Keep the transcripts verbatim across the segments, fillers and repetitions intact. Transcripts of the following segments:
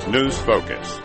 News Focus.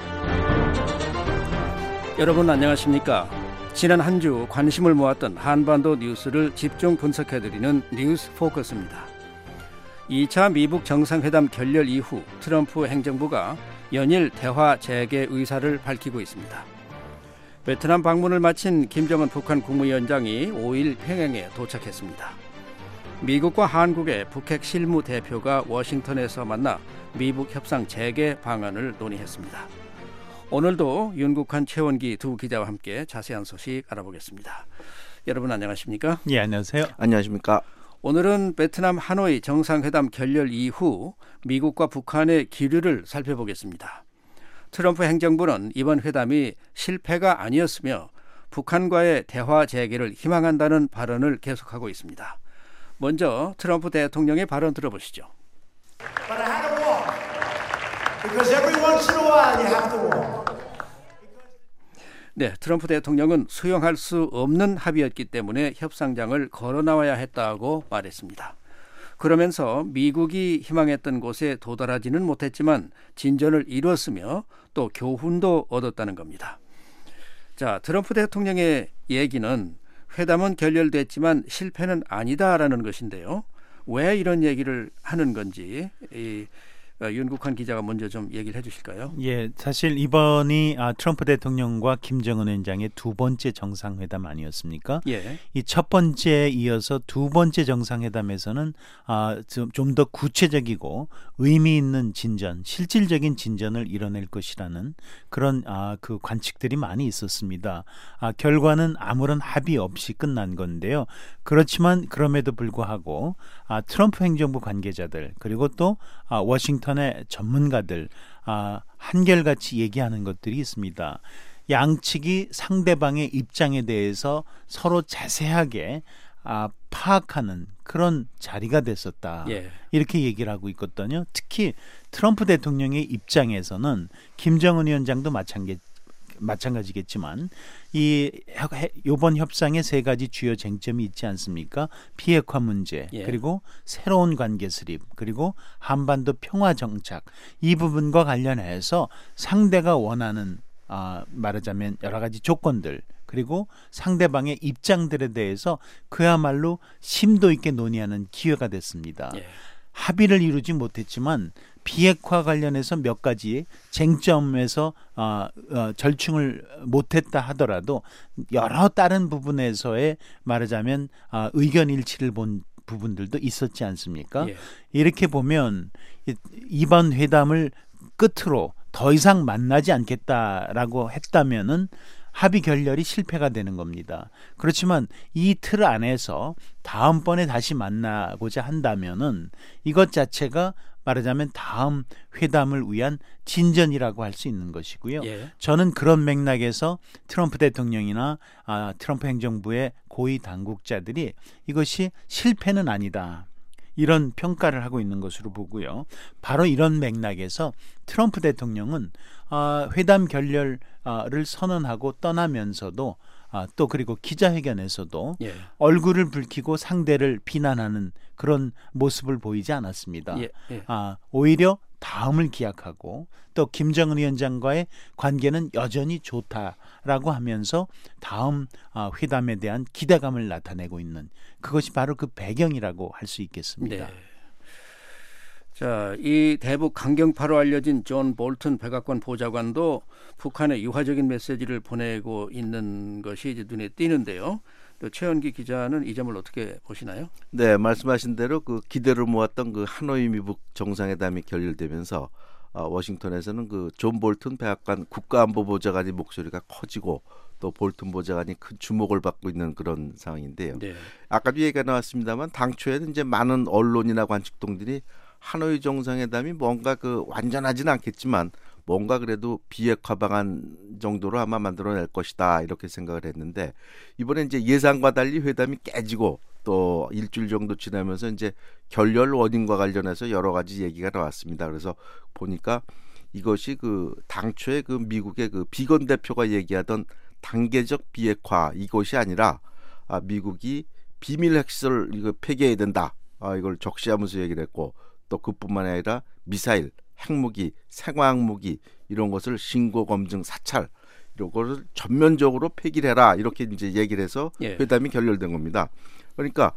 여러분 안녕하십니까? 지난 한 주 관심을 모았던 한반도 뉴스를 집중 분석해드리는 뉴스 포커스입니다. 이 차 미북 정상회담 결렬 이후 트럼프 행정부가 연일 대화 재개 의사를 밝히고 있습니다. 베트남 방문을 마친 김정은 북한 국무위원장이 오 일 평양에 도착했습니다. 미국과 한국의 북핵 실무 대표가 워싱턴에서 만나 미북 협상 재개 방안을 논의했습니다. 오늘도 윤국한, 최원기 두 기자와 함께 자세한 소식 알아보겠습니다. 여러분 안녕하십니까? 예, 안녕하세요. 안녕하십니까? 오늘은 베트남 하노이 정상회담 결렬 이후 미국과 북한의 기류를 살펴보겠습니다. 트럼프 행정부는 이번 회담이 실패가 아니었으며 북한과의 대화 재개를 희망한다는 발언을 계속하고 있습니다. 먼저 트럼프 대통령의 발언 들어보시죠. But I had to walk. Because every once in a while you have to walk. 네, 트럼프 대통령은 수용할 수 없는 합의였기 때문에 협상장을 걸어 나와야 했다고 말했습니다. 그러면서 미국이 희망했던 곳에 도달하지는 못했지만 진전을 이뤘으며 또 교훈도 얻었다는 겁니다. 자, 트럼프 대통령의 얘기는 회담은 결렬됐지만 실패는 아니다라는 것인데요. 왜 이런 얘기를 하는 건지 이 윤국한 기자가 먼저 좀 얘기를 해주실까요? 예, 사실 이번이 아, 트럼프 대통령과 김정은 위원장의 두 번째 정상회담 아니었습니까? 예. 이 첫 번째에 이어서 두 번째 정상회담에서는 아, 좀 더 구체적이고 의미 있는 진전, 실질적인 진전을 이뤄낼 것이라는 그런 아, 그 관측들이 많이 있었습니다. 아, 결과는 아무런 합의 없이 끝난 건데요. 그렇지만 그럼에도 불구하고 아, 트럼프 행정부 관계자들 그리고 또 아, 워싱턴 의 전문가들 아, 한결같이 얘기하는 것들이 있습니다. 양측이 상대방의 입장에 대해서 서로 자세하게 아, 파악하는 그런 자리가 됐었다. 예. 이렇게 이렇게 얘기를 하고 있거든요. 특히 트럼프 대통령의 입장에서는 김정은 위원장도 마찬가지 마찬가지겠지만 이 이번 협상에 세 가지 주요 쟁점이 있지 않습니까? 비핵화 문제, 예. 그리고 새로운 관계 수립, 그리고 한반도 평화 정착 이 부분과 관련해서 상대가 원하는 아, 말하자면 여러 가지 조건들 그리고 상대방의 입장들에 대해서 그야말로 심도 있게 논의하는 기회가 됐습니다. 예. 합의를 이루지 못했지만 비핵화 관련해서 몇 가지 쟁점에서 어, 어, 절충을 못했다 하더라도 여러 다른 부분에서의 말하자면 어, 의견 일치를 본 부분들도 있었지 않습니까? 예. 이렇게 보면 이번 회담을 끝으로 더 이상 만나지 않겠다라고 했다면은 합의 결렬이 실패가 되는 겁니다. 그렇지만 이 틀 안에서 다음번에 다시 만나고자 한다면은 이것 자체가 말하자면 다음 회담을 위한 진전이라고 할 수 있는 것이고요. 예. 저는 그런 맥락에서 트럼프 대통령이나 아, 트럼프 행정부의 고위 당국자들이 이것이 실패는 아니다. 이런 평가를 하고 있는 것으로 보고요. 바로 이런 맥락에서 트럼프 대통령은 아, 회담 결렬을 선언하고 떠나면서도 아, 또 그리고 기자회견에서도 예. 얼굴을 붉히고 상대를 비난하는 그런 모습을 보이지 않았습니다. 예. 예. 아, 오히려 다음을 기약하고 또 김정은 위원장과의 관계는 여전히 좋다라고 하면서 다음 아, 회담에 대한 기대감을 나타내고 있는 그것이 바로 그 배경이라고 할 수 있겠습니다. 네. 자, 이 대북 강경파로 알려진 존 볼튼 백악관 보좌관도 북한에 유화적인 메시지를 보내고 있는 것이 이제 눈에 띄는데요. 또 최원기 기자는 이 점을 어떻게 보시나요? 네, 말씀하신 대로 그 기대를 모았던 그 하노이 미북 정상회담이 결렬되면서 어, 워싱턴에서는 그 존 볼튼 백악관 국가안보보좌관의 목소리가 커지고 또 볼튼 보좌관이 큰 주목을 받고 있는 그런 상황인데요. 네. 아까도 얘기가 나왔습니다만 당초에는 이제 많은 언론이나 관측동들이 하노이 정상회담이 뭔가 그 완전하지는 않겠지만 뭔가 그래도 비핵화 방안 정도로 아마 만들어낼 것이다 이렇게 생각을 했는데 이번에 이제 예상과 달리 회담이 깨지고 또 일주일 정도 지나면서 이제 결렬 원인과 관련해서 여러 가지 얘기가 나왔습니다. 그래서 보니까 이것이 그 당초에 그 미국의 그 비건 대표가 얘기하던 단계적 비핵화 이것이 아니라 아, 미국이 비밀 핵시설 이거 폐기해야 된다. 아, 이걸 적시하면서 얘기를 했고 또 그뿐만 아니라 미사일 핵무기, 생화학무기 이런 것을 신고 검증 사찰 이런 것을 전면적으로 폐기를 해라 이렇게 이제 얘기를 해서 예. 회담이 결렬된 겁니다. 그러니까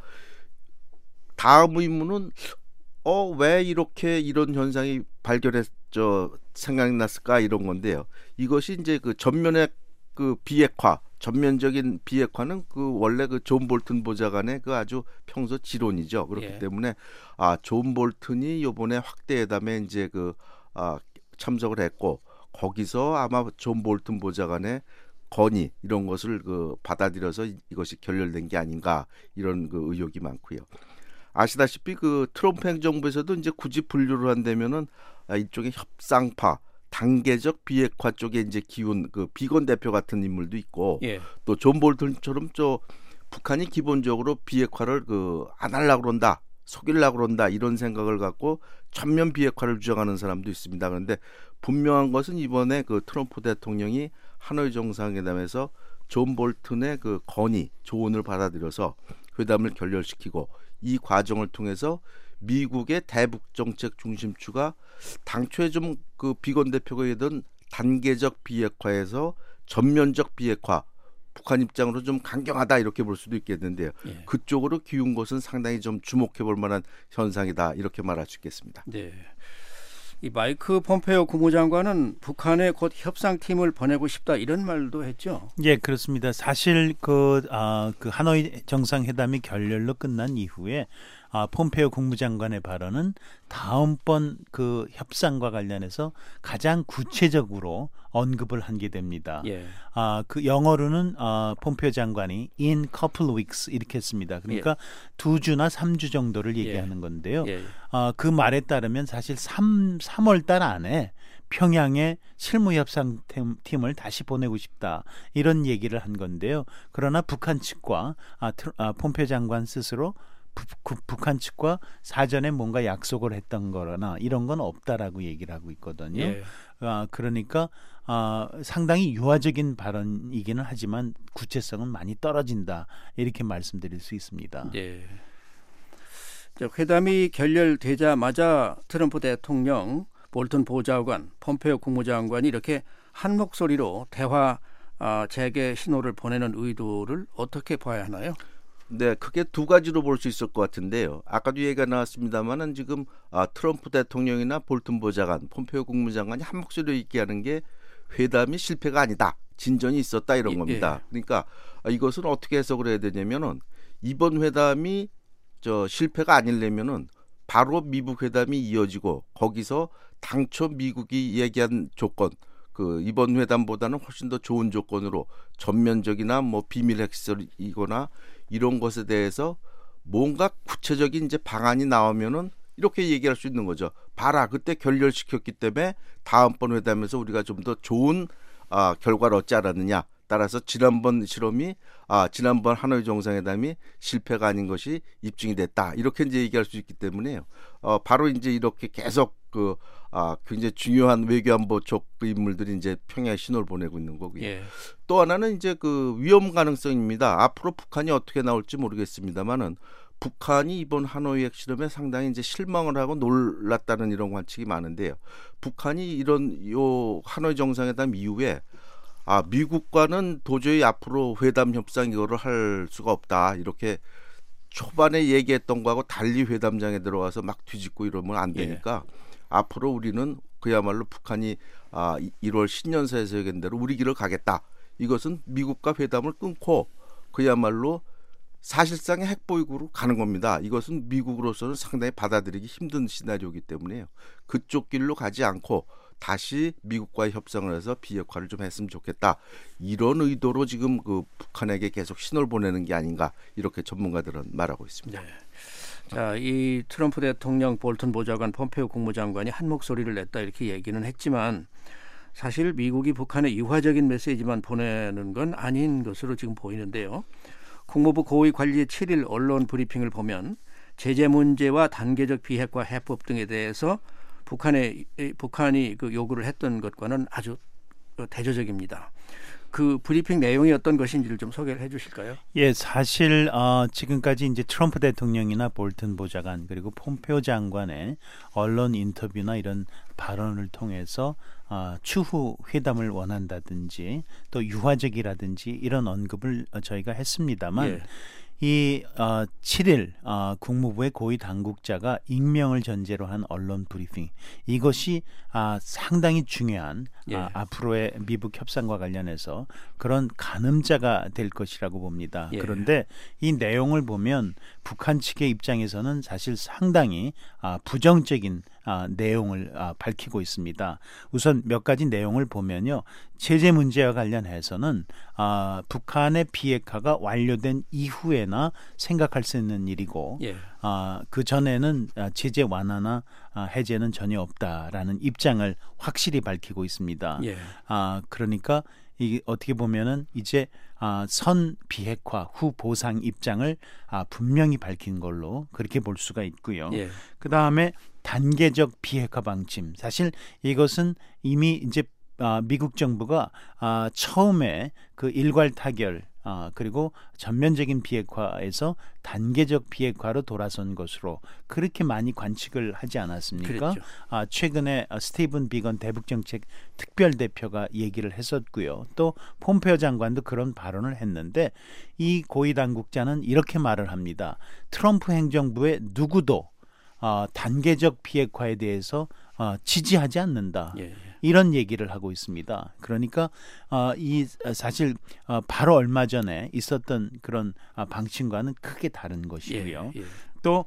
다음 의문은 어, 왜 이렇게 이런 현상이 발견했죠 생각이 났을까 이런 건데요. 이것이 이제 그 전면의 그 비핵화, 전면적인 비핵화는 그 원래 그 존 볼튼 보좌관의 그 아주 평소 지론이죠. 그렇기 예. 때문에 아, 존 볼튼이 이번에 확대 회담에 이제 그 아, 참석을 했고 거기서 아마 존 볼튼 보좌관의 건의 이런 것을 그 받아들여서 이것이 결렬된 게 아닌가 이런 그 의혹이 많고요. 아시다시피 그 트럼프 행정부에서도 이제 굳이 분류를 한다면은 아, 이쪽에 협상파, 단계적 비핵화 쪽에 이제 기운 그 비건 대표 같은 인물도 있고 예. 또 존 볼튼처럼 저 북한이 기본적으로 비핵화를 그 안 하려고 그런다, 속이려고 그런다 이런 생각을 갖고 전면 비핵화를 주장하는 사람도 있습니다. 그런데 분명한 것은 이번에 그 트럼프 대통령이 하노이 정상회담에서 존 볼튼의 그 건의, 조언을 받아들여서 회담을 결렬시키고 이 과정을 통해서 미국의 대북 정책 중심추가 당초에 좀 그 비건 대표가 얘기던 단계적 비핵화에서 전면적 비핵화, 북한 입장으로 좀 강경하다 이렇게 볼 수도 있겠는데요. 예. 그쪽으로 기운 것은 상당히 좀 주목해 볼 만한 현상이다 이렇게 말할 수 있겠습니다. 네. 이 마이크 폼페이오 국무장관은 북한에 곧 협상팀을 보내고 싶다 이런 말도 했죠. 예, 그렇습니다. 사실 그, 아, 그 하노이 정상회담이 결렬로 끝난 이후에 아, 폼페이오 국무장관의 발언은 다음번 그 협상과 관련해서 가장 구체적으로 언급을 한 게 됩니다. 예. 아, 그 영어로는 아, pompeio 장관이 in couple weeks 이렇게 했습니다. 그러니까 예. 두 주나 삼 주 정도를 얘기하는 건데요. 예. 아, 그 말에 따르면 사실 삼, 삼월 달 안에 평양에 실무협상팀을 다시 보내고 싶다 이런 얘기를 한 건데요. 그러나 북한 측과 아, 트, 아, 폼페이오 장관 스스로 부, 부, 북한 측과 사전에 뭔가 약속을 했던 거나 이런 건 없다라고 얘기를 하고 있거든요. 예. 아, 그러니까 아, 상당히 유화적인 발언이기는 하지만 구체성은 많이 떨어진다 이렇게 말씀드릴 수 있습니다. 예. 자, 회담이 결렬되자마자 트럼프 대통령, 볼튼 보좌관, 폼페이오 국무장관이 이렇게 한 목소리로 대화 아, 재개 신호를 보내는 의도를 어떻게 봐야 하나요? 네, 크게 두 가지로 볼 수 있을 것 같은데요. 아까도 얘기가 나왔습니다만은 지금 아, 트럼프 대통령이나 볼튼 보좌관, 폼페이오 국무장관이 한 목소리로 얘기하는 게 회담이 실패가 아니다, 진전이 있었다 이런 겁니다. 예. 그러니까 아, 이것은 어떻게 해석을 해야 되냐면은 이번 회담이 저 실패가 아니려면은 바로 미국 회담이 이어지고 거기서 당초 미국이 얘기한 조건, 그 이번 회담보다는 훨씬 더 좋은 조건으로 전면적이나 뭐 비밀 핵실이거나 이런 것에 대해서 뭔가 구체적인 이제 방안이 나오면은 이렇게 얘기할 수 있는 거죠. 봐라, 그때 결렬시켰기 때문에 다음번 회담에서 우리가 좀 더 좋은 아, 결과를 얻지 않았느냐. 따라서 지난번 실험이 아, 지난번 하노이 정상회담이 실패가 아닌 것이 입증이 됐다. 이렇게 이제 얘기할 수 있기 때문에요. 어, 바로 이제 이렇게 계속 그 아, 굉장히 중요한 외교안보 쪽 인물들이 이제 평양에 신호를 보내고 있는 거고요. 예. 또 하나는 이제 그 위험 가능성입니다. 앞으로 북한이 어떻게 나올지 모르겠습니다만은 북한이 이번 하노이 핵실험에 상당히 이제 실망을 하고 놀랐다는 이런 관측이 많은데요. 북한이 이런 요 하노이 정상회담 이후에 아, 미국과는 도저히 앞으로 회담 협상 이거를 할 수가 없다. 이렇게 초반에 얘기했던 거하고 달리 회담장에 들어가서 막 뒤집고 이러면 안 되니까 예. 앞으로 우리는 그야말로 북한이 아, 일월 신년사에서 얘기한 대로 우리 길을 가겠다. 이것은 미국과 회담을 끊고 그야말로 사실상의 핵보유국으로 가는 겁니다. 이것은 미국으로서는 상당히 받아들이기 힘든 시나리오이기 때문에요. 그쪽 길로 가지 않고 다시 미국과의 협상을 해서 비핵화를 좀 했으면 좋겠다. 이런 의도로 지금 그 북한에게 계속 신호를 보내는 게 아닌가 이렇게 전문가들은 말하고 있습니다. 네. 자, 이 트럼프 대통령, 볼튼 보좌관, 폼페이오 국무장관이 한 목소리를 냈다 이렇게 얘기는 했지만 사실 미국이 북한에 유화적인 메시지만 보내는 건 아닌 것으로 지금 보이는데요. 국무부 고위 관리의 칠 일 언론 브리핑을 보면 제재 문제와 단계적 비핵화 해법 등에 대해서 북한의 북한이 그 요구를 했던 것과는 아주 대조적입니다. 그 브리핑 내용이 어떤 것인지를 좀 소개를 해주실까요? 예, 사실 어, 지금까지 이제 트럼프 대통령이나 볼튼 보좌관 그리고 폼페오 장관의 언론 인터뷰나 이런 발언을 통해서 어, 추후 회담을 원한다든지 또 유화적이라든지 이런 언급을 어, 저희가 했습니다만. 예. 이 어, 칠 일 어, 국무부의 고위 당국자가 익명을 전제로 한 언론 브리핑 이것이 아, 상당히 중요한 예. 아, 앞으로의 미북 협상과 관련해서 그런 가늠자가 될 것이라고 봅니다. 예. 그런데 이 내용을 보면 북한 측의 입장에서는 사실 상당히 아, 부정적인 아, 내용을 아, 밝히고 있습니다. 우선 몇 가지 내용을 보면요. 체제 문제와 관련해서는 아, 북한의 비핵화가 완료된 이후에나 생각할 수 있는 일이고 예. 아, 그 전에는 제재 완화나 아, 해제는 전혀 없다라는 입장을 확실히 밝히고 있습니다. 예. 아, 그러니까 이게 어떻게 보면은 이제 아, 선 비핵화 후 보상 입장을 아, 분명히 밝힌 걸로 그렇게 볼 수가 있고요. 예. 그 다음에 단계적 비핵화 방침. 사실 이것은 이미 이제 아, 미국 정부가 아, 처음에 그 일괄 타결 아, 그리고 전면적인 비핵화에서 단계적 비핵화로 돌아선 것으로 그렇게 많이 관측을 하지 않았습니까? 아, 최근에 스티븐 비건 대북정책 특별대표가 얘기를 했었고요. 또 폼페오 장관도 그런 발언을 했는데 이 고위 당국자는 이렇게 말을 합니다. 트럼프 행정부의 누구도 어, 단계적 비핵화에 대해서 어, 지지하지 않는다. 예. 이런 얘기를 하고 있습니다. 그러니까 어, 이 사실 어, 바로 얼마 전에 있었던 그런 어, 방침과는 크게 다른 것이고요. 예. 예. 또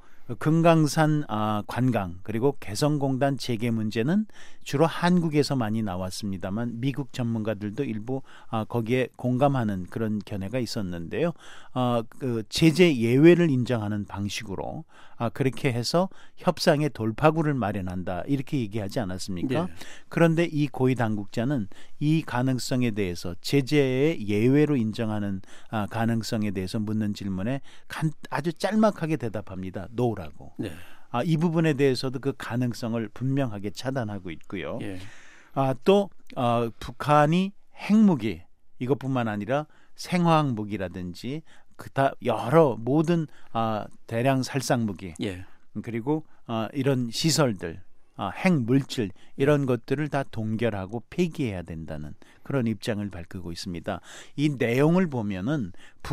금강산 아, 관광 그리고 개성공단 재개 문제는 주로 한국에서 많이 나왔습니다만 미국 전문가들도 일부 아, 거기에 공감하는 그런 견해가 있었는데요. 아, 그 제재 예외를 인정하는 방식으로 아, 그렇게 해서 협상의 돌파구를 마련한다 이렇게 얘기하지 않았습니까? 예. 그런데 이 고위 당국자는 이 가능성에 대해서 제재의 예외로 인정하는 아, 가능성에 대해서 묻는 질문에 간, 아주 짤막하게 대답합니다. 노라고. 네. 아, 이 부분에 대해서도 그 가능성을 분명하게 차단하고 있고요. 예. 아, 또 어, 북한이 핵무기 이것뿐만 아니라 생화학 무기라든지 그다 여러 모든 아, 대량 살상 무기 예. 그리고 어, 이런 시설들 아, 핵물질 이런 것들을 다 동결하고 폐기해야 된다는 그런 입장을 밝히고 있습니다. 이 내용을 보면은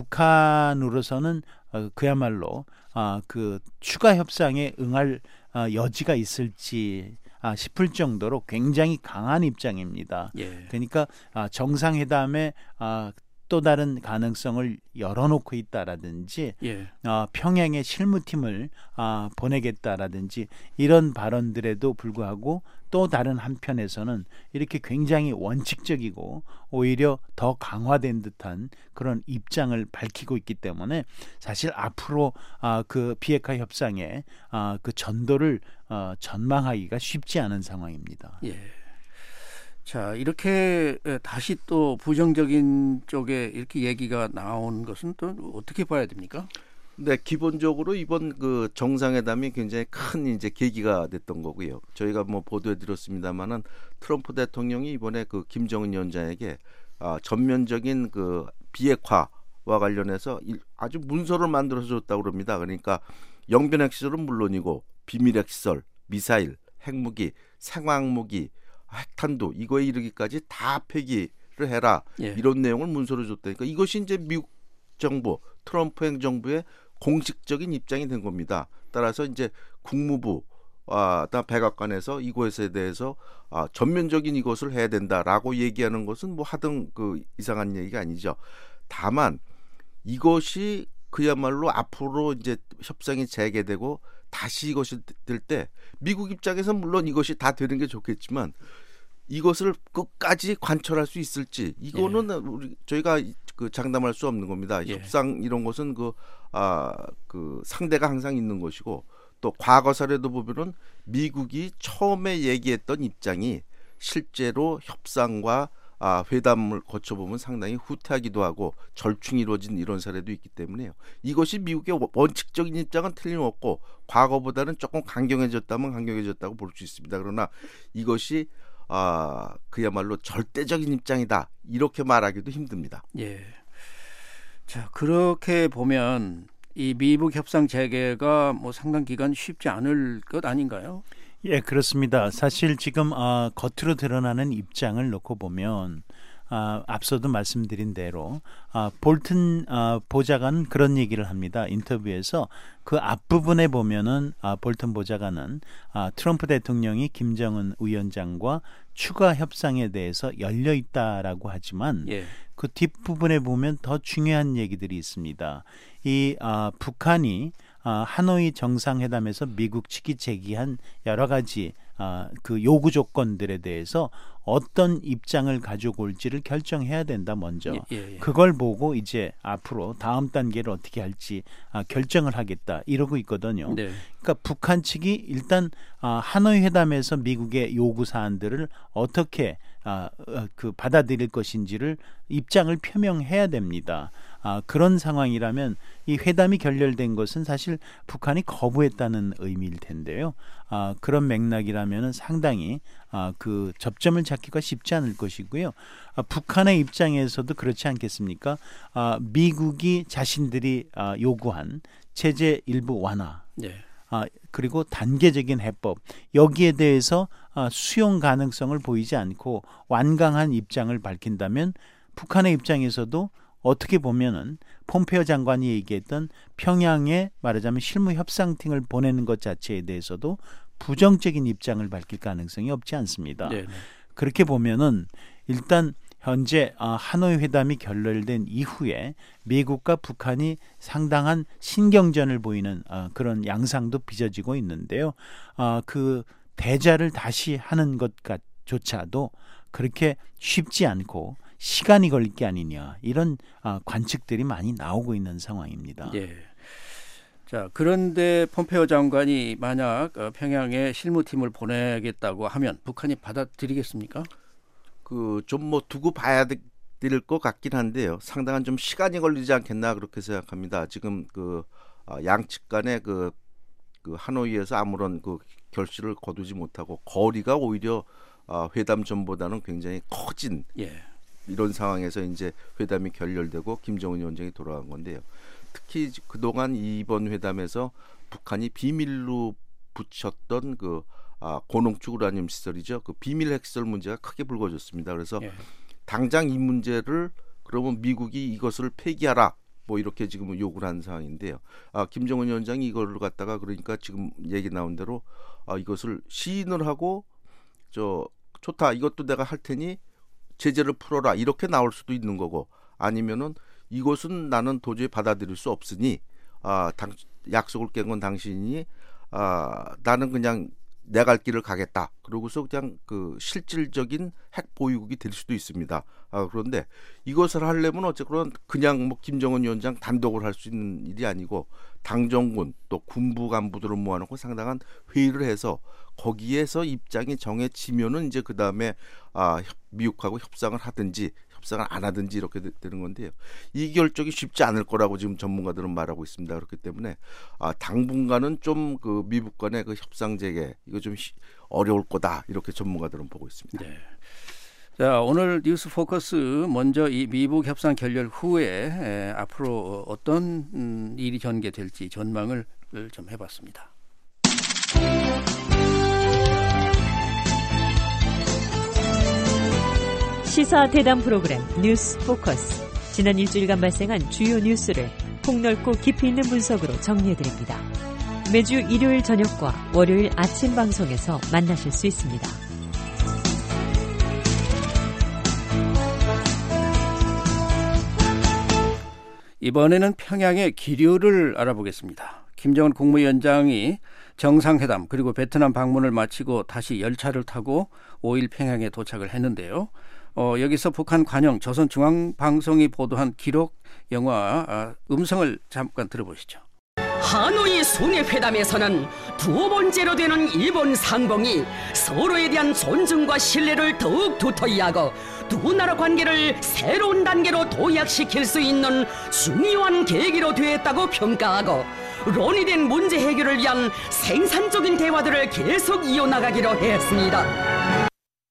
북한으로서는 어, 그야말로 아, 그 추가 협상에 응할 아, 여지가 있을지 아, 싶을 정도로 굉장히 강한 입장입니다. 예. 그러니까 아, 정상회담에 아, 또 다른 가능성을 열어놓고 있다라든지 예. 어, 평양에 실무팀을 어, 보내겠다라든지 이런 발언들에도 불구하고 또 다른 한편에서는 이렇게 굉장히 원칙적이고 오히려 더 강화된 듯한 그런 입장을 밝히고 있기 때문에 사실 앞으로 어, 그 비핵화 협상에 어, 그 전도를 어, 전망하기가 쉽지 않은 상황입니다. 예. 자, 이렇게 다시 또 부정적인 쪽에 이렇게 얘기가 나온 것은 또 어떻게 봐야 됩니까? 네, 기본적으로 이번 그 정상회담이 굉장히 큰 이제 계기가 됐던 거고요. 저희가 뭐 보도해 드렸습니다만은 트럼프 대통령이 이번에 그 김정은 위원장에게 아, 전면적인 그 비핵화와 관련해서 아주 문서를 만들어서 줬다고 그럽니다. 그러니까 영변 핵시설은 물론이고 비밀 핵시설, 미사일, 핵무기, 생화학무기 핵탄두 이거에 이르기까지 다 폐기를 해라. 예. 이런 내용을 문서로 줬다니까 이것이 이제 미국 정부 트럼프 행정부의 공식적인 입장이 된 겁니다. 따라서 이제 국무부 아, 백악관에서 이것에 대해서 아, 전면적인 이것을 해야 된다라고 얘기하는 것은 뭐 하등 그 이상한 얘기가 아니죠. 다만 이것이 그야말로 앞으로 이제 협상이 재개되고 다시 이것이 될 때 미국 입장에서 물론 이것이 다 되는 게 좋겠지만 이것을 끝까지 관철할 수 있을지 이거는 예. 우리 저희가 그 장담할 수 없는 겁니다. 예. 협상 이런 것은 그, 아, 그 상대가 항상 있는 것이고 또 과거 사례도 보면은 미국이 처음에 얘기했던 입장이 실제로 협상과 아, 회담을 거쳐보면 상당히 후퇴하기도 하고 절충이 이루어진 이런 사례도 있기 때문에요. 이것이 미국의 원칙적인 입장은 틀림없고 과거보다는 조금 강경해졌다면 강경해졌다고 볼 수 있습니다. 그러나 이것이 아, 그야말로 절대적인 입장이다 이렇게 말하기도 힘듭니다. 예. 자, 그렇게 보면 이 미북 협상 재개가 뭐 상당 기간 쉽지 않을 것 아닌가요? 예, 그렇습니다. 사실 지금 어, 겉으로 드러나는 입장을 놓고 보면 아, 앞서도 말씀드린 대로 아, 볼튼 아, 보좌관 그런 얘기를 합니다. 인터뷰에서 그 앞부분에 보면은 아, 볼튼 보좌관은 아, 트럼프 대통령이 김정은 위원장과 추가 협상에 대해서 열려 있다라고 하지만 예. 그 뒷부분에 보면 더 중요한 얘기들이 있습니다. 이 아, 북한이 아, 하노이 정상회담에서 미국 측이 제기한 여러 가지 아, 그 요구 조건들에 대해서 어떤 입장을 가지고 올지를 결정해야 된다. 먼저 예, 예, 예. 그걸 보고 이제 앞으로 다음 단계를 어떻게 할지 아, 결정을 하겠다 이러고 있거든요. 네. 그러니까 북한 측이 일단 아, 하노이 회담에서 미국의 요구 사안들을 어떻게 아, 그 받아들일 것인지를 입장을 표명해야 됩니다. 아, 그런 상황이라면 이 회담이 결렬된 것은 사실 북한이 거부했다는 의미일 텐데요. 아, 그런 맥락이라면 상당히 아, 그 접점을 찾기가 쉽지 않을 것이고요. 아, 북한의 입장에서도 그렇지 않겠습니까? 아, 미국이 자신들이 아, 요구한 체제 일부 완화, 네. 아, 그리고 단계적인 해법 여기에 대해서 아, 수용 가능성을 보이지 않고 완강한 입장을 밝힌다면 북한의 입장에서도 어떻게 보면은 폼페이오 장관이 얘기했던 평양에 말하자면 실무 협상팀을 보내는 것 자체에 대해서도 부정적인 입장을 밝힐 가능성이 없지 않습니다. 네, 네. 그렇게 보면은 일단 현재 하노이 회담이 결렬된 이후에 미국과 북한이 상당한 신경전을 보이는 그런 양상도 빚어지고 있는데요. 그 대자를 다시 하는 것조차도 그렇게 쉽지 않고 시간이 걸릴 게 아니냐 이런 관측들이 많이 나오고 있는 상황입니다. 예. 자, 그런데 폼페이오 장관이 만약 평양에 실무팀을 보내겠다고 하면 북한이 받아들이겠습니까? 그 좀 뭐 두고 봐야 될 것 같긴 한데요. 상당한 좀 시간이 걸리지 않겠나 그렇게 생각합니다. 지금 그 양측 간의 그, 그 하노이에서 아무런 그 결실을 거두지 못하고 거리가 오히려 회담 전보다는 굉장히 커진 예. 이런 상황에서 이제 회담이 결렬되고 김정은 위원장이 돌아간 건데요. 특히 그동안 이번 회담에서 북한이 비밀로 붙였던 그 아, 고농축 우라늄 시설이죠. 그 비밀 핵시설 문제가 크게 불거졌습니다. 그래서 예. 당장 이 문제를 그러면 미국이 이것을 폐기하라 뭐 이렇게 지금 요구를 한 상황인데요. 아, 김정은 위원장이 이걸 갖다가 그러니까 지금 얘기 나온 대로 아, 이것을 시인을 하고 저 좋다 이것도 내가 할 테니 제재를 풀어라 이렇게 나올 수도 있는 거고 아니면은 이것은 나는 도저히 받아들일 수 없으니 아, 당, 약속을 깬 건 당신이 아, 나는 그냥 내 갈 길을 가겠다. 그러고서 그냥 그 실질적인 핵 보유국이 될 수도 있습니다. 아, 그런데 이것을 하려면 어쨌건 그냥 뭐 김정은 위원장 단독으로 할 수 있는 일이 아니고 당정군 또 군부 간부들을 모아놓고 상당한 회의를 해서 거기에서 입장이 정해지면은 이제 그 다음에 아, 미국하고 협상을 하든지 협상을 안 하든지 이렇게 되는 건데요. 이 결정이 쉽지 않을 거라고 지금 전문가들은 말하고 있습니다. 그렇기 때문에 아, 당분간은 좀 그 미국 간의 그 협상 재개 이거 좀 어려울 거다 이렇게 전문가들은 보고 있습니다. 네. 자, 오늘 뉴스 포커스 먼저 이 미북 협상 결렬 후에 에, 앞으로 어떤 음, 일이 전개될지 전망을 좀 해봤습니다. 시사 대담 프로그램 뉴스 포커스. 지난 일주일간 발생한 주요 뉴스를 폭넓고 깊이 있는 분석으로 정리해드립니다. 매주 일요일 저녁과 월요일 아침 방송에서 만나실 수 있습니다. 이번에는 평양의 기류를 알아보겠습니다. 김정은 국무위원장이 정상회담 그리고 베트남 방문을 마치고 다시 열차를 타고 오 일 평양에 도착을 했는데요. 어, 여기서 북한 관영 조선중앙방송이 보도한 기록 영화 아, 음성을 잠깐 들어보시죠. 하노이 순회회담에서는 두 번째로 되는 일본 상봉이 서로에 대한 존중과 신뢰를 더욱 두터이 하고 두 나라 관계를 새로운 단계로 도약시킬 수 있는 중요한 계기로 되었다고 평가하고 논의된 문제 해결을 위한 생산적인 대화들을 계속 이어나가기로 했습니다.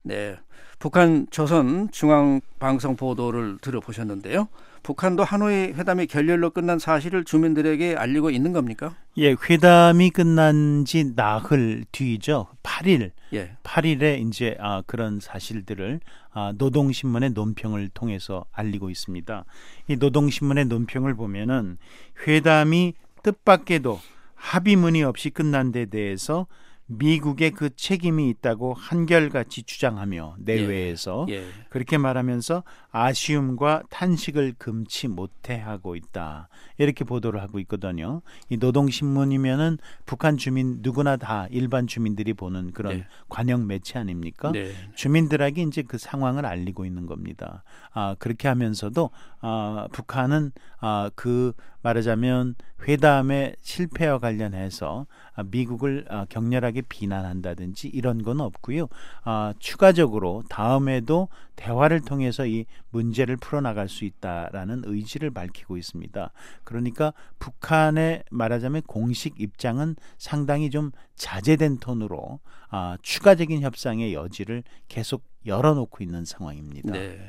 네, 북한 조선 중앙방송 보도를 들어보셨는데요. 북한도 하노이 회담이 결렬로 끝난 사실을 주민들에게 알리고 있는 겁니까? 예, 회담이 끝난 지 나흘 뒤죠. 팔 일. 예. 팔 일에 이제 아, 그런 사실들을 아, 노동신문의 논평을 통해서 알리고 있습니다. 이 노동신문의 논평을 보면은 회담이 뜻밖에도 합의문이 없이 끝난 데 대해서 미국의 그 책임이 있다고 한결같이 주장하며 내외에서 예. 예. 그렇게 말하면서 아쉬움과 탄식을 금치 못해 하고 있다. 이렇게 보도를 하고 있거든요. 이 노동신문이면은 북한 주민 누구나 다 일반 주민들이 보는 그런 네. 관영 매체 아닙니까? 네. 주민들에게 이제 그 상황을 알리고 있는 겁니다. 아, 그렇게 하면서도 아, 북한은 아, 그 말하자면 회담의 실패와 관련해서 아, 미국을 아, 격렬하게 비난한다든지 이런 건 없고요. 아, 추가적으로 다음에도 대화를 통해서 이 문제를 풀어나갈 수 있다라는 의지를 밝히고 있습니다. 그러니까 북한의 말하자면 공식 입장은 상당히 좀 자제된 톤으로 아, 추가적인 협상의 여지를 계속 열어놓고 있는 상황입니다. 네.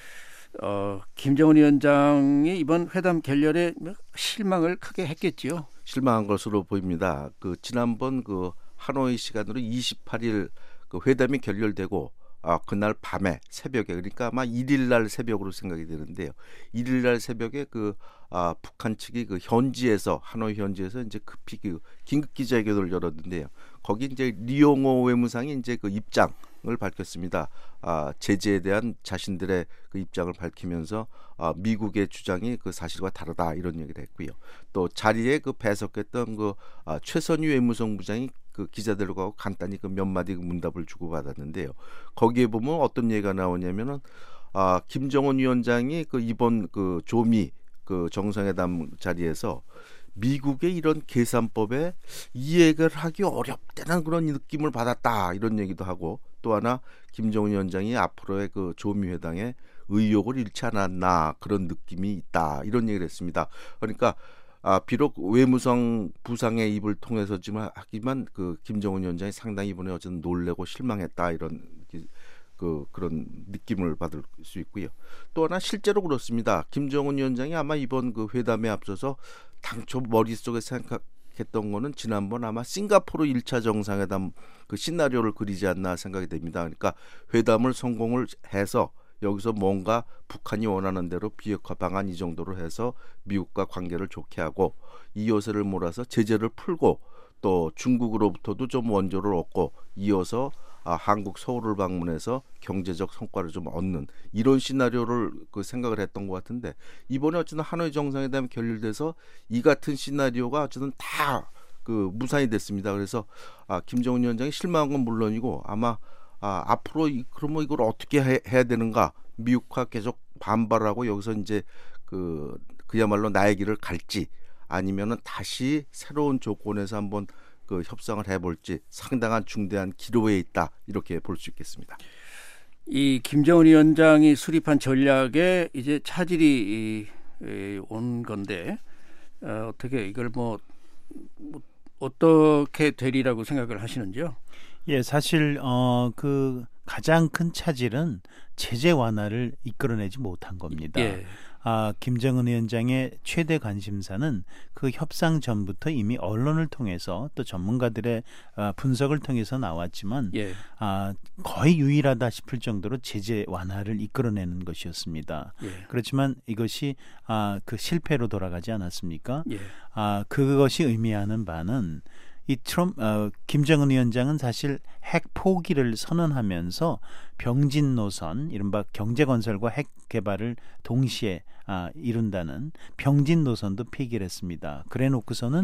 어, 김정은 위원장이 이번 회담 결렬에 실망을 크게 했겠지요. 실망한 것으로 보입니다. 그 지난번 그 하노이 시간으로 이십팔 일 그 회담이 결렬되고 아, 그날 밤에 새벽에 그러니까 아마 일 일 날 새벽으로 생각이 되는데요. 일 일 날 새벽에 그 아, 북한 측이 그 현지에서 하노이 현지에서 이제 급히 그 긴급 기자회견을 열었는데요. 거기 이제 리용호 외무상이 이제 그 입장을 밝혔습니다. 아, 제재에 대한 자신들의 그 입장을 밝히면서 아, 미국의 주장이 그 사실과 다르다 이런 얘기를 했고요. 또 자리에 그 배석했던 그 아, 최선희 외무성 부장이 그 기자들과 간단히 그 몇 마디 그 문답을 주고 받았는데요. 거기에 보면 어떤 얘기가 나오냐면은 아, 김정은 위원장이 그 이번 그 조미 그 정상회담 자리에서 미국의 이런 계산법에 이해를 하기 어렵다는 그런 느낌을 받았다 이런 얘기도 하고 또 하나 김정은 위원장이 앞으로의 그 조미 회담에 의욕을 잃지 않았나 그런 느낌이 있다 이런 얘기를 했습니다. 그러니까 아, 비록 외무성 부상의 입을 통해서지만 하지만 그 김정은 위원장이 상당히 이번에 어쨌든 놀래고 실망했다 이런 그 그런 느낌을 받을 수 있고요. 또 하나 실제로 그렇습니다. 김정은 위원장이 아마 이번 그 회담에 앞서서 당초 머릿속에 생각했던 거는 지난번 아마 싱가포르 일 차 정상회담 그 시나리오를 그리지 않나 생각이 됩니다. 그러니까 회담을 성공을 해서 여기서 뭔가 북한이 원하는 대로 비핵화 방안 이 정도로 해서 미국과 관계를 좋게 하고 이 요새를 몰아서 제재를 풀고 또 중국으로부터도 좀 원조를 얻고 이어서 아, 한국 서울을 방문해서 경제적 성과를 좀 얻는 이런 시나리오를 그 생각을 했던 것 같은데 이번에 어쨌든 하노이 정상회담이 결렬돼서 이 같은 시나리오가 어쨌든 다 그 무산이 됐습니다. 그래서 아, 김정은 위원장이 실망한 건 물론이고 아마 아, 앞으로 이, 그러면 이걸 어떻게 해, 해야 되는가 미국과 계속 반발하고 여기서 이제 그 그야말로 나의 길을 갈지 아니면은 다시 새로운 조건에서 한번 그 협상을 해볼지 상당한 중대한 기로에 있다 이렇게 볼 수 있겠습니다. 이 김정은 위원장이 수립한 전략에 이제 차질이 이, 온 건데 어, 어떻게 이걸 뭐, 뭐 어떻게 되리라고 생각을 하시는지요? 예, 사실 어, 그 가장 큰 차질은 제재 완화를 이끌어내지 못한 겁니다. 예. 아, 김정은 위원장의 최대 관심사는 그 협상 전부터 이미 언론을 통해서 또 전문가들의 아, 분석을 통해서 나왔지만 예. 아, 거의 유일하다 싶을 정도로 제재 완화를 이끌어내는 것이었습니다. 예. 그렇지만 이것이 아, 그 실패로 돌아가지 않았습니까? 예. 아, 그것이 의미하는 바는 이 트럼, 어, 김정은 위원장은 사실 핵 포기를 선언하면서 병진 노선, 이른바 경제건설과 핵 개발을 동시에 아, 이룬다는 병진 노선도 폐기를 했습니다. 그래 놓고서는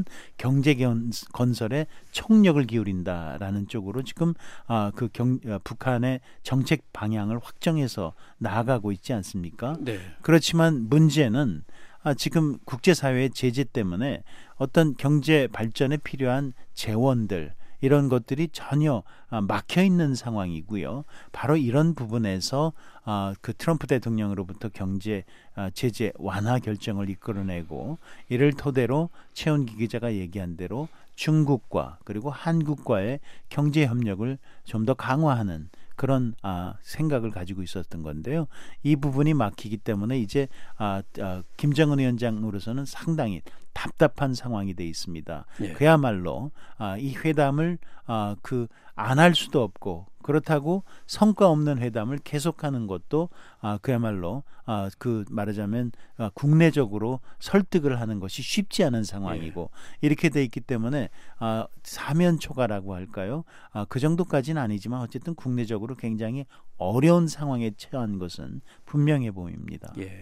경제건설에 총력을 기울인다라는 쪽으로 지금 아, 그 경, 아, 북한의 정책 방향을 확정해서 나아가고 있지 않습니까? 네. 그렇지만 문제는 아, 지금 국제사회의 제재 때문에 어떤 경제 발전에 필요한 재원들 이런 것들이 전혀 아, 막혀 있는 상황이고요. 바로 이런 부분에서 아, 그 트럼프 대통령으로부터 경제 아, 제재 완화 결정을 이끌어내고 이를 토대로 최은기 기자가 얘기한 대로 중국과 그리고 한국과의 경제 협력을 좀 더 강화하는 그런 아, 생각을 가지고 있었던 건데요. 이 부분이 막히기 때문에 이제 아, 아, 김정은 위원장으로서는 상당히 답답한 상황이 돼 있습니다. 예. 그야말로 아, 이 회담을 아, 그 안 할 수도 없고 그렇다고 성과 없는 회담을 계속하는 것도 아, 그야말로 아, 그 말하자면 아, 국내적으로 설득을 하는 것이 쉽지 않은 상황이고 예. 이렇게 돼 있기 때문에 아, 사면초가라고 할까요? 아, 그 정도까지는 아니지만 어쨌든 국내적으로 굉장히 어려운 상황에 처한 것은 분명해 보입니다. 예.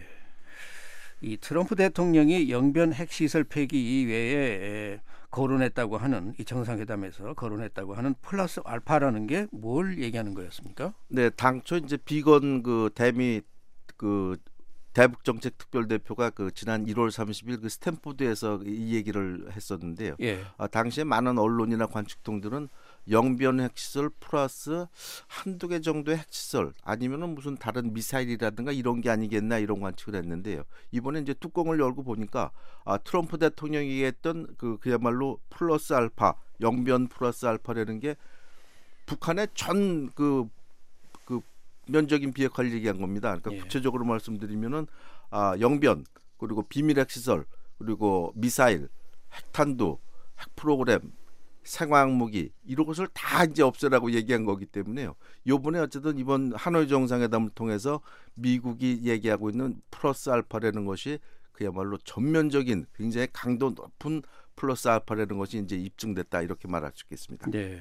이 트럼프 대통령이 영변 핵시설 폐기 이외에 거론했다고 하는 이 정상회담에서 거론했다고 하는 플러스 알파라는 게 뭘 얘기하는 거였습니까? 네, 당초 이제 비건 그 대미 그 대북 정책 특별 대표가 그 지난 일월 삼십일 그 스탠포드에서 이 얘기를 했었는데요. 예. 아, 당시에 많은 언론이나 관측통들은 영변 핵시설 플러스 한두 개 정도의 핵시설 아니면은 무슨 다른 미사일이라든가 이런 게 아니겠나 이런 관측을 했는데요. 이번에 이제 뚜껑을 열고 보니까 아, 트럼프 대통령이 얘기했던 그 그야말로 플러스 알파 영변 플러스 알파라는 게 북한의 전 그 그 면적인 비핵화를 얘기한 겁니다. 그러니까 예. 구체적으로 말씀드리면은 아, 영변 그리고 비밀 핵시설 그리고 미사일, 핵탄두, 핵 프로그램 생화학무기 이런 것을 다 이제 없애라고 얘기한 거기 때문에요. 이번에 어쨌든 이번 하노이 정상회담을 통해서 미국이 얘기하고 있는 플러스 알파라는 것이 그야말로 전면적인 굉장히 강도 높은 플러스 알파라는 것이 이제 입증됐다 이렇게 말할 수 있겠습니다. 네.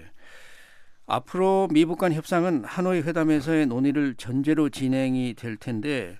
앞으로 미북 간 협상은 하노이 회담에서의 논의를 전제로 진행이 될 텐데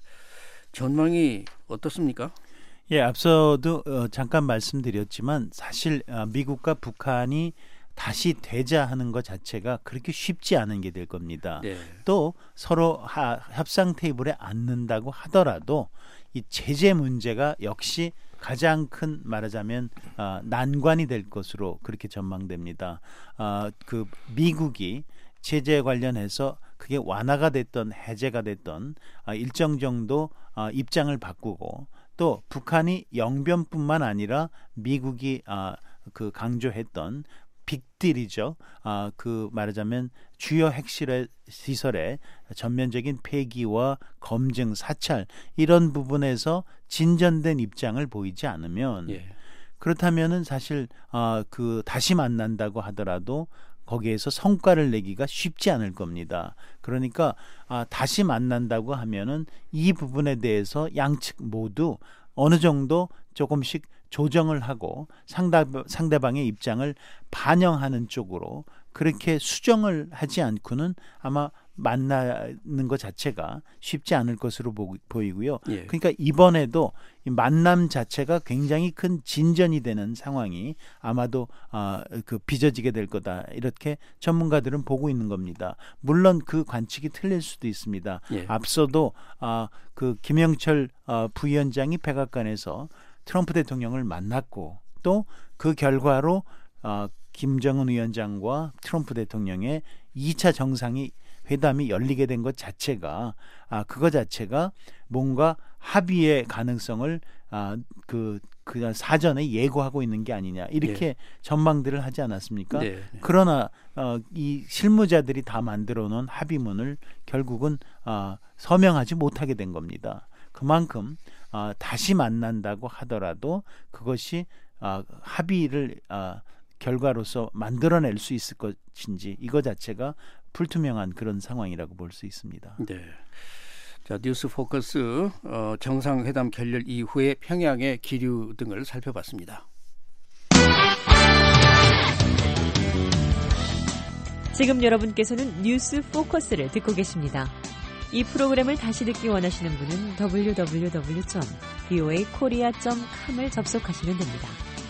전망이 어떻습니까? 예, 앞서도 어, 잠깐 말씀드렸지만 사실 어, 미국과 북한이 다시 대자하는 것 자체가 그렇게 쉽지 않은 게 될 겁니다. 네. 또 서로 하, 협상 테이블에 앉는다고 하더라도 이 제재 문제가 역시 가장 큰 말하자면 어, 난관이 될 것으로 그렇게 전망됩니다. 어, 그 미국이 제재 관련해서 그게 완화가 됐던 해제가 됐던 어, 일정 정도 어, 입장을 바꾸고 또 북한이 영변뿐만 아니라 미국이 아, 그 강조했던 빅딜이죠. 아, 그 말하자면 주요 핵실의 시설의 전면적인 폐기와 검증, 사찰 이런 부분에서 진전된 입장을 보이지 않으면 예. 그렇다면은 사실 아, 그 다시 만난다고 하더라도 거기에서 성과를 내기가 쉽지 않을 겁니다. 그러니까 아, 다시 만난다고 하면은 이 부분에 대해서 양측 모두 어느 정도 조금씩 조정을 하고 상대, 상대방의 입장을 반영하는 쪽으로 그렇게 수정을 하지 않고는 아마 만나는 것 자체가 쉽지 않을 것으로 보, 보이고요. 예. 그러니까 이번에도 이 만남 자체가 굉장히 큰 진전이 되는 상황이 아마도 아, 그 빚어지게 될 거다. 이렇게 전문가들은 보고 있는 겁니다. 물론 그 관측이 틀릴 수도 있습니다. 예. 앞서도 아, 그 김영철 어, 부위원장이 백악관에서 트럼프 대통령을 만났고 또 그 결과로 어, 김정은 위원장과 트럼프 대통령의 이 차 정상이 회담이 열리게 된 것 자체가 아 그거 자체가 뭔가 합의의 가능성을 아 그 그 사전에 예고하고 있는 게 아니냐 이렇게 네. 전망들을 하지 않았습니까? 네. 그러나 어, 이 실무자들이 다 만들어 놓은 합의문을 결국은 어, 서명하지 못하게 된 겁니다. 그만큼 어, 다시 만난다고 하더라도 그것이 어, 합의를 어, 결과로서 만들어낼 수 있을 것인지 이거 자체가 불투명한 그런 상황이라고 볼 수 있습니다. 네. 자, 뉴스 포커스 어, 정상회담 결렬 이후의 평양의 기류 등을 살펴봤습니다. 지금 여러분께서는 뉴스 포커스를 듣고 계십니다. 이 프로그램을 다시 듣기 원하시는 분은 더블유 더블유 더블유 점 브이오에이 코리아 점 컴을 접속하시면 됩니다.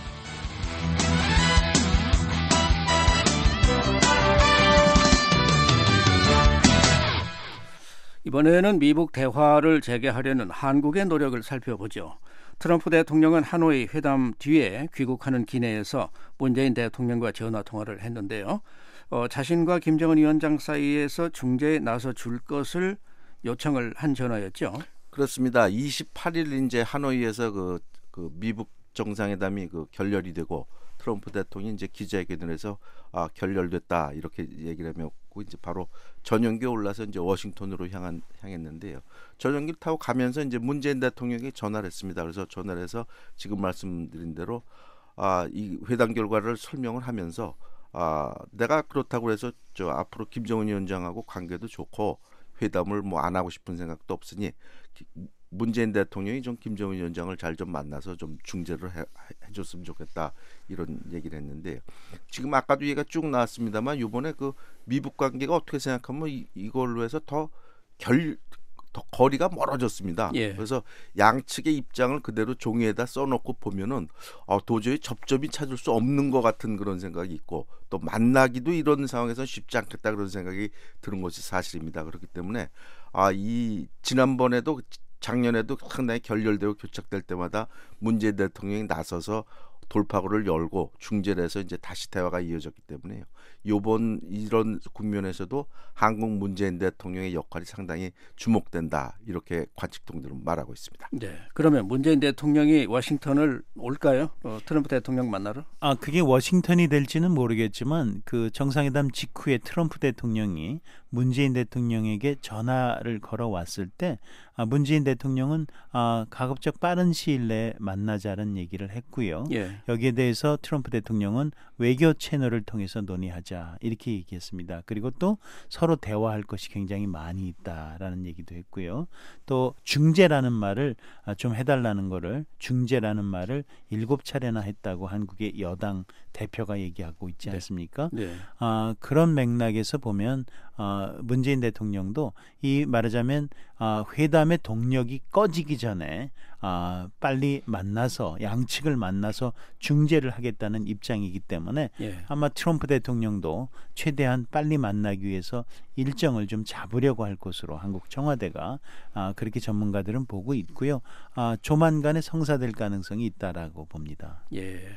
이번에는 미북 대화를 재개하려는 한국의 노력을 살펴보죠. 트럼프 대통령은 하노이 회담 뒤에 귀국하는 기내에서 문재인 대통령과 전화 통화를 했는데요. 어, 자신과 김정은 위원장 사이에서 중재에 나서 줄 것을 요청을 한 전화였죠. 그렇습니다. 이십팔 일 이제 하노이에서 그, 그 미북 정상회담이 그 결렬이 되고 트럼프 대통령이 이제 기자회견에서 아, 결렬됐다 이렇게 얘기를 하며 이제 바로 전용기에 올라서 이제 워싱턴으로 향한 향했는데요. 전용기를 타고 가면서 이제 문재인 대통령이 전화를 했습니다. 그래서 전화를 해서 지금 말씀드린 대로 아, 이 회담 결과를 설명을 하면서 아, 내가 그렇다고 해서 저 앞으로 김정은 위원장하고 관계도 좋고 회담을 뭐 안 하고 싶은 생각도 없으니 문재인 대통령이 좀 김정은 위원장을 잘 좀 만나서 좀 중재를 해, 해줬으면 좋겠다 이런 얘기를 했는데요. 지금 아까도 얘기가 쭉 나왔습니다만 이번에 그 미북 관계가 어떻게 생각하면 이, 이걸로 해서 더 결 더 거리가 멀어졌습니다. 예. 그래서 양측의 입장을 그대로 종이에다 써놓고 보면은 어, 도저히 접점이 찾을 수 없는 것 같은 그런 생각이 있고 또 만나기도 이런 상황에서 쉽지 않겠다 그런 생각이 드는 것이 사실입니다. 그렇기 때문에 아, 이 지난번에도 작년에도 상당히 결렬되고 교착될 때마다 문재인 대통령이 나서서 돌파구를 열고 중재를 해서 이제 다시 대화가 이어졌기 때문에요. 이번 이런 국면에서도 한국 문재인 대통령의 역할이 상당히 주목된다 이렇게 관측통들은 말하고 있습니다. 네. 그러면 문재인 대통령이 워싱턴을 올까요? 어, 트럼프 대통령 만나러? 아, 그게 워싱턴이 될지는 모르겠지만 그 정상회담 직후에 트럼프 대통령이 문재인 대통령에게 전화를 걸어왔을 때 아, 문재인 대통령은 아, 가급적 빠른 시일 내에 만나자는 얘기를 했고요. 예. 여기에 대해서 트럼프 대통령은 외교 채널을 통해서 논의하자 이렇게 얘기했습니다. 그리고 또 서로 대화할 것이 굉장히 많이 있다라는 얘기도 했고요. 또 중재라는 말을 아, 좀 해달라는 거를 중재라는 말을 일곱 차례나 했다고 한국의 여당 대표가 얘기하고 있지 않습니까? 네. 네. 아, 그런 맥락에서 보면 아, 문재인 대통령도 이 말하자면 아, 회담의 동력이 꺼지기 전에 아, 빨리 만나서 양측을 만나서 중재를 하겠다는 입장이기 때문에 예. 아마 트럼프 대통령도 최대한 빨리 만나기 위해서 일정을 좀 잡으려고 할 것으로 한국 청와대가 아, 그렇게 전문가들은 보고 있고요. 아, 조만간에 성사될 가능성이 있다라고 봅니다. 예.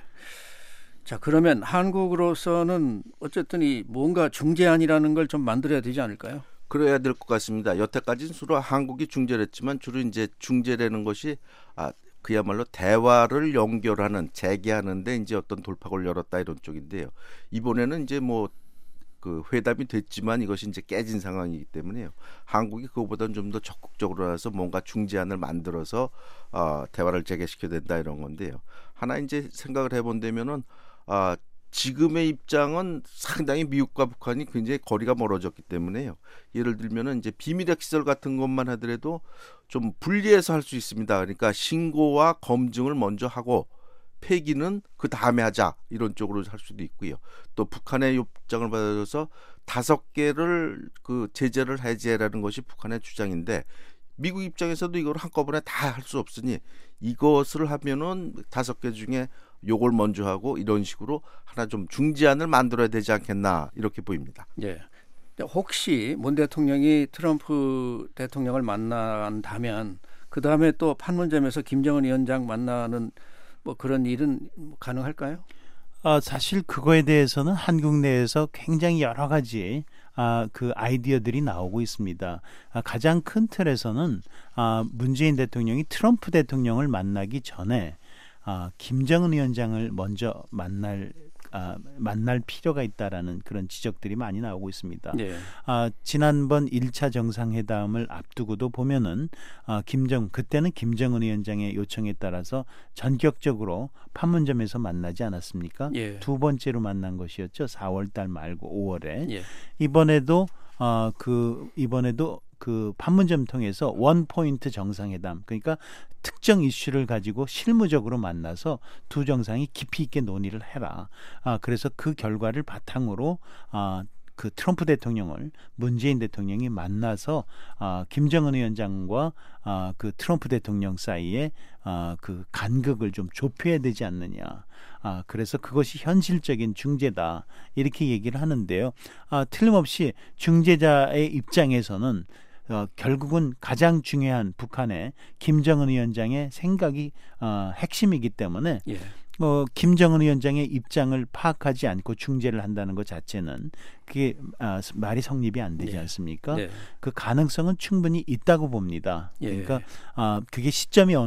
자, 그러면 한국으로서는 어쨌든 이 뭔가 중재안이라는 걸 좀 만들어야 되지 않을까요? 그래야 될 것 같습니다. 여태까지는 주로 한국이 중재를 했지만 주로 이제 중재라는 것이 아, 그야말로 대화를 연결하는 재개하는데 이제 어떤 돌파구를 열었다 이런 쪽인데요. 이번에는 이제 뭐 그 회담이 됐지만 이것이 이제 깨진 상황이기 때문에요. 한국이 그거보다는 좀 더 적극적으로 해서 뭔가 중재안을 만들어서 어, 대화를 재개시켜야 된다 이런 건데요. 하나 이제 생각을 해본다면은 아, 지금의 입장은 상당히 미국과 북한이 굉장히 거리가 멀어졌기 때문에요. 예를 들면은 이제 비밀 시설 같은 것만 하더라도 좀 분리해서 할 수 있습니다. 그러니까 신고와 검증을 먼저 하고 폐기는 그 다음에 하자 이런 쪽으로 할 수도 있고요. 또 북한의 요청을 받아서 다섯 개를 그 제재를 해제라는 것이 북한의 주장인데 미국 입장에서도 이걸 한꺼번에 다 할 수 없으니 이것을 하면은 다섯 개 중에 요걸 먼저 하고 이런 식으로 하나 좀 중재안을 만들어야 되지 않겠나 이렇게 보입니다. 예. 혹시 문 대통령이 트럼프 대통령을 만난다면 그 다음에 또 판문점에서 김정은 위원장 만나는 뭐 그런 일은 가능할까요? 아, 사실 그거에 대해서는 한국 내에서 굉장히 여러 가지 아, 그 아이디어들이 나오고 있습니다. 아, 가장 큰 틀에서는 아, 문재인 대통령이 트럼프 대통령을 만나기 전에 아, 김정은 위원장을 먼저 만날 아, 만날 필요가 있다라는 그런 지적들이 많이 나오고 있습니다. 네. 아, 지난번 일 차 정상회담을 앞두고도 보면은 아, 김정 그때는 김정은 위원장의 요청에 따라서 전격적으로 판문점에서 만나지 않았습니까? 예. 두 번째로 만난 것이었죠. 사월 달 말고 오월에. 예. 이번에도 어, 그 이번에도 그 판문점 통해서 원 포인트 정상회담, 그러니까 특정 이슈를 가지고 실무적으로 만나서 두 정상이 깊이 있게 논의를 해라. 아, 그래서 그 결과를 바탕으로 아, 그 트럼프 대통령을 문재인 대통령이 만나서 아, 김정은 위원장과 아, 그 트럼프 대통령 사이에 아, 그 간극을 좀 좁혀야 되지 않느냐. 아, 그래서 그것이 현실적인 중재다 이렇게 얘기를 하는데요. 아, 틀림없이 중재자의 입장에서는 어, 결국은 가장 중요한 북한의 김정은 위원장의 생각이 어, 핵심이기 때문에 예. 뭐 김정은 위원장의 입장을 파악하지 않고 중재를 한다는 것 자체는 그게 아, 말이 성립이 안 되지 예. 않습니까? 예. 그 가능성은 충분히 있다고 봅니다. 예. 그러니까 아, 그게 시점이 어느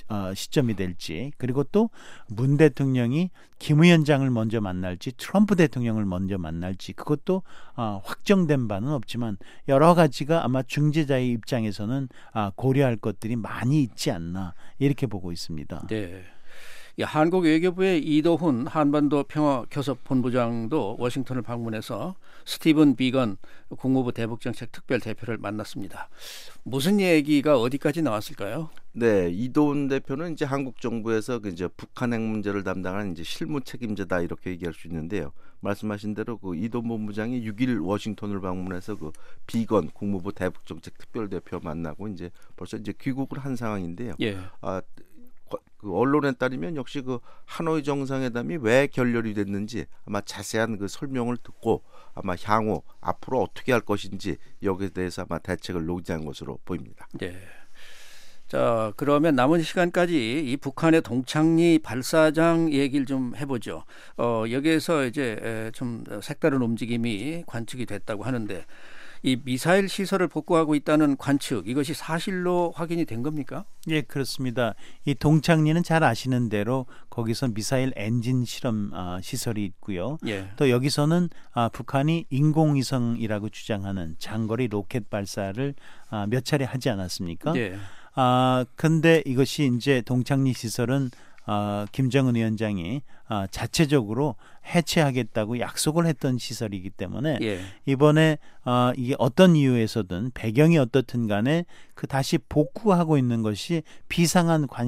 어, 시점이 될지, 그리고 또 문 대통령이 김 위원장을 먼저 만날지 트럼프 대통령을 먼저 만날지, 그것도 어, 확정된 바는 없지만 여러 가지가 아마 중재자의 입장에서는 아, 고려할 것들이 많이 있지 않나 이렇게 보고 있습니다. 네. 이 한국 외교부의 이도훈 한반도 평화교섭본부장도 워싱턴을 방문해서 스티븐 비건 국무부 대북정책 특별대표를 만났습니다. 무슨 얘기가 어디까지 나왔을까요? 네, 이도훈 대표는 이제 한국 정부에서 그 이제 북한 핵 문제를 담당하는 이제 실무 책임자다 이렇게 얘기할 수 있는데요. 말씀하신 대로 그 이도훈 본부장이 육 일 워싱턴을 방문해서 그 비건 국무부 대북정책 특별대표 만나고 이제 벌써 이제 귀국을 한 상황인데요. 예. 아, 그 언론에 따르면 역시 그 하노이 정상회담이 왜 결렬이 됐는지 아마 자세한 그 설명을 듣고 아마 향후 앞으로 어떻게 할 것인지 여기에 대해서 아마 대책을 논의한 것으로 보입니다. 네. 자, 그러면 남은 시간까지 이 북한의 동창리 발사장 얘기를 좀 해보죠. 어, 여기에서 이제 좀 색다른 움직임이 관측이 됐다고 하는데 이 미사일 시설을 복구하고 있다는 관측, 이것이 사실로 확인이 된 겁니까? 예, 그렇습니다. 이 동창리는 잘 아시는 대로 거기서 미사일 엔진 실험 아, 시설이 있고요. 예. 또 여기서는 아, 북한이 인공위성이라고 주장하는 장거리 로켓 발사를 아, 몇 차례 하지 않았습니까? 예. 아, 근데 이것이 이제 동창리 시설은 어, 김정은 위원장이 어, 자체적으로 해체하겠다고 약속을 했던 시설이기 때문에 예. 이번에 어, 이게 어떤 이유에서든 배경이 어떻든 간에 그 다시 복구하고 있는 것이 비상한 관